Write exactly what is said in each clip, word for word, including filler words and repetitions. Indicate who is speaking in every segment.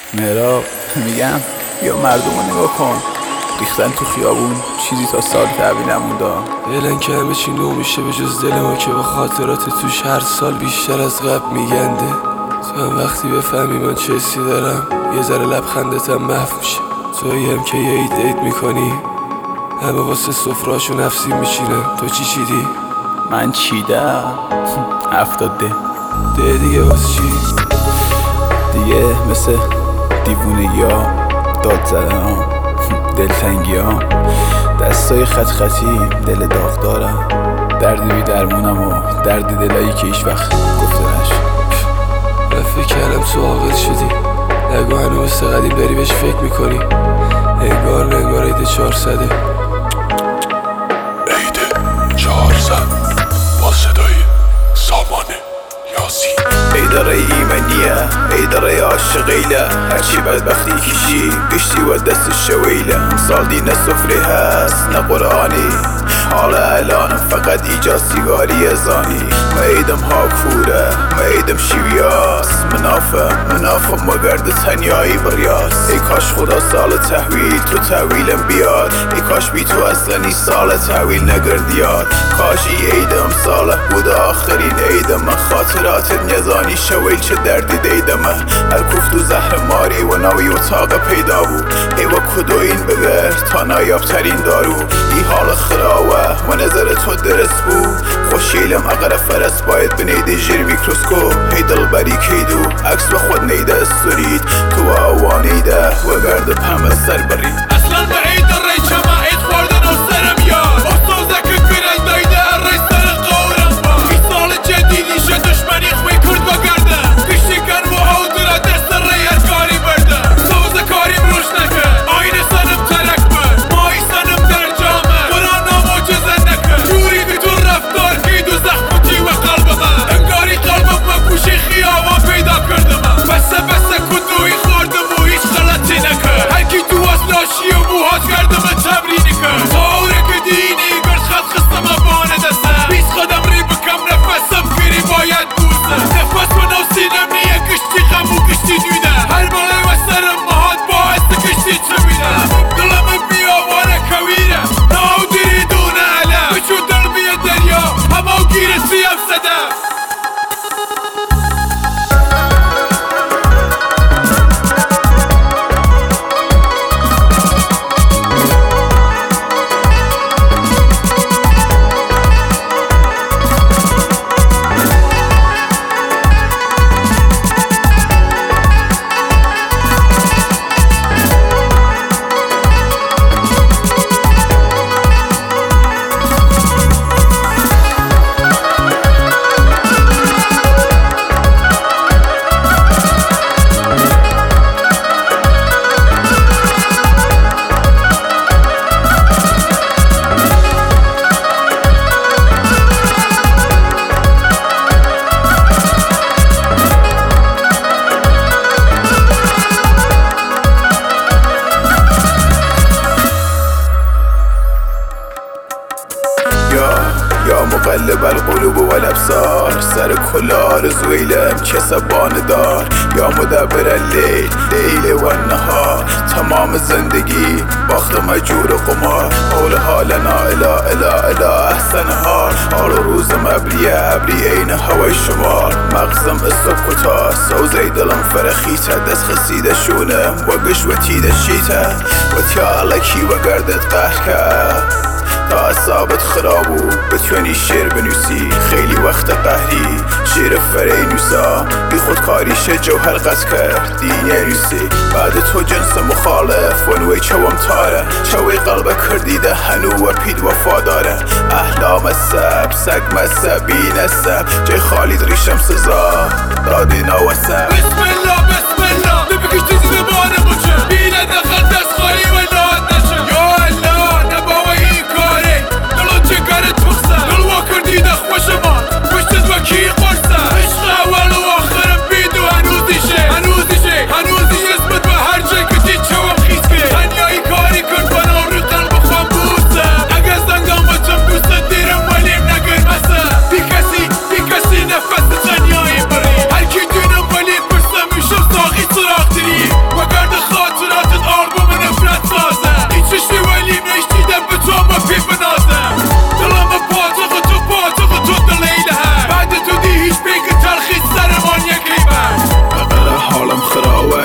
Speaker 1: مهراب میگم بیا مردم رو نگاه کن، ریختن تو خیابون چیزی تا سال تحویل نمونده.
Speaker 2: فعلا که همه چی نو میشه به جز دل ما که با خاطرات توش هر سال بیشتر از قبل میگنده. تو هم وقتی بفهمی من چه حسی دارم یه ذره لبخندتم محو میشه. تویی هم که یه عید عید میکنی همه واسه سفرهاشو نفسی میشینم. تو چی چیدی؟
Speaker 1: من چیدم هفتاد ده
Speaker 2: ده دیگه واسه چی؟
Speaker 1: دیگه مثل دیوونگی ها، داد زدن ها، دلتنگی ها، دستای خط خطی، دل داغ دارم، دردی بی درمونم و دردی دلایی که هیچ وقت گفته نشد.
Speaker 2: من فکر کردم تو عاقل شدی، نگو هنو مثل قدیم داری بهش فکر میکنی. انگار نه انگار عید چهارصده.
Speaker 3: عید چهارصد با صدای سامان یاسین.
Speaker 1: ایداره ایمنیه ایداره عاشقیله، هرچی بدبختی کشی گشتی و دست شویله. سال دینه سفره هست نه قرآنی، حالا الانم فقط ایجا سیگاری زانی. میدم ها کوره میدم شیویاس، منافم منافم مگرد تنیایی بریاس. ای کاش خدا سال تحویل تو تحویلم بیاد، ای کاش بی تو اصلا ای سال تحویل نگردیاد. کاش ای ایدم ساله بود آخرین ایدم، من خاطرات نزانی شویل چه دردی دیدم. هر کوفت و زهر ماری و نوی و طاقه پیدا بود، ای و کدو این بگر تا نایاب ترین دارو. ای حال خراوه و نظر تو درست بود، خوشیلم اگر فرست باید بنیده جیر میکروسکوپ. هی دل بری کیدو عکس به خود نیده استورید، تو آوانیده و گرد پمه سر برید.
Speaker 4: اصلا به عید ری چما عید خوردن و سرم یاد، با سوزک گرل دایده ری سر قورم با. این سال جدیدی شد دشمنی خوی کرد و گردن، کشتی کن و هودرا دست ری هر کاری بردن. سوز کاریم روش نکن آین سنم ترک بر، مای سنم در جامه قرآن معجزه نکن. جوری که تو رفتار کید و زخمتی و قلب من، انگاری قلبم و گوشی خیابا پیدا کردم. بسه بسه کدوی خوردم و هیچ غلطی نکن، هر کی تو از لاشی و موهات کردم تمرینی کن. خوره که دینی گرد خط خستم بانه دستم، بیس خودم ری بکم نفسم گیری باید بوزم. نفس من او سینم نیه کشتی غم و کشتی دویده، هر بالای و سرم مهات باعث کشتی چه میده. دلم بیاوانه کویره ناو دیری دونه علم، بچو دل بیه دریا همه او گیره سیم صدم.
Speaker 1: یا مقلب القلوب و الابصار، سر کل آرزویلم که سبانه دار. یا مدبر اللیل لیل و النهار، تمام زندگی باخت مجور قمار. حول حالنا الا الا الا احسنها، حال روز مبریه ابری عین هوای شمار. مغزم استوب کتا سوزی دلم فرخیته، دست خسیده شونم و گشوتیده شیته. و تیا علکی و گردت قهر کرد تا اصابت خرابو بتونی شعر بنویسی. خیلی وقت قهری شعر فرینوسا، بی خودکاریش جوهر قصد کرد دینه نویسی. بعد تو جنس مخالف ونوی چوام تاره، چوی قلب کردیده هنو و پید وفاداره. احلام سب سگ مذهب بی نسب، جای خالید ریشم سزا دادی نوسب.
Speaker 4: بسم الله بسم الله نبکش تیزی زبانه بچه، بینه دخل دست خالی و ناد نشه. یا الله نباوی این کاره دلو چه کاره تخصه، دلوا کردی ده خوشمان پشتت و کی قرصه. عشق اول و آخرم بیدو هنوزیشه هنوزیشه هنوزیش اسمت و هر جای که تی چوام خیز که. تنیایی کاری کن بنا رو قلب خوام بوسه، اگه زنگام بچم دوست دیرم ولیم نگر مسه. بی کسی بی کسی نفس تنیایی بری، هر کی دونم ولی پرسم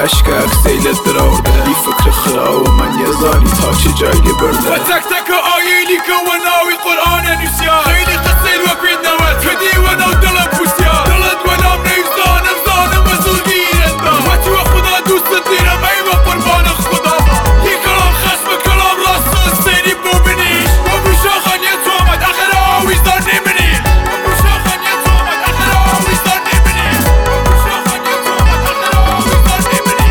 Speaker 1: عشق اکسیلت درارده ای فکر خراب من یه زانی تا چه جایی برده
Speaker 4: و تک تک آیلی که و ناوی قرآن نوسیا خیلی قصیل و کوید نوت کدی و نو دلم پوسیا دلت و نام نیزانم زانم و زورگیرت دا و تو خدا دوست دیرم ای و قربان خدا با یه کلام خشم کلام راست سینی ببینیش و بوشاخان یه تو آمد آخر آویزدار نمینی و بوشاخان یه تو آمد آخر آویزدار نمینی و بوشاخان یه تو آمد آخر آویزدار نمینی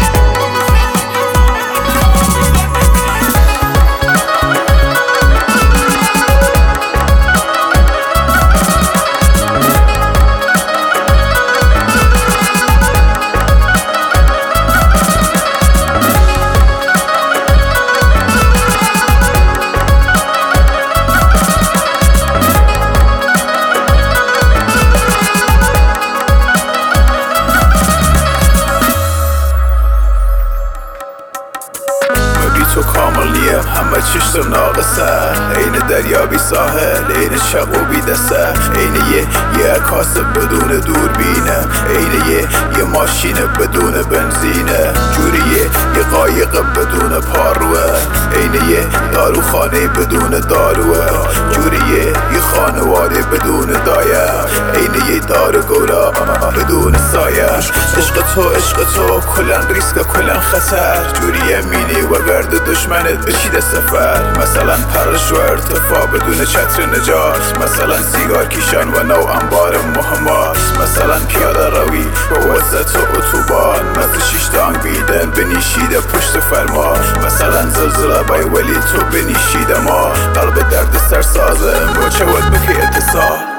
Speaker 1: تو کامل نیم همه چشتم ناقصه عین دریا بی ساحل عین شق و بی دسته عین یه یه کاسب بدون دوربینه عین یه یه ماشین بدون بنزینه جوریه یه قایق بدون پاروه عین یه داروخانه بدون داروه جوریه یه خانواده بدون دایه عین یه دار گورا بدون سایه عشق تو عشق تو کلن ریسک کلن خطر جوریه مینی و گرد دشمنت بشیده سفر مثلا پرش و ارتفاع بدون چتر نجات مثلا سیگار کیشان و نو انبار مهمات مثلا پیاده روی با وسط اتوبان مثل شیش تانگ بیدن بنیشیده پشت فرما مثلا زلزله بای ولی تو بنیشیده ما قلب درد سر سازم با چود بکی اتصال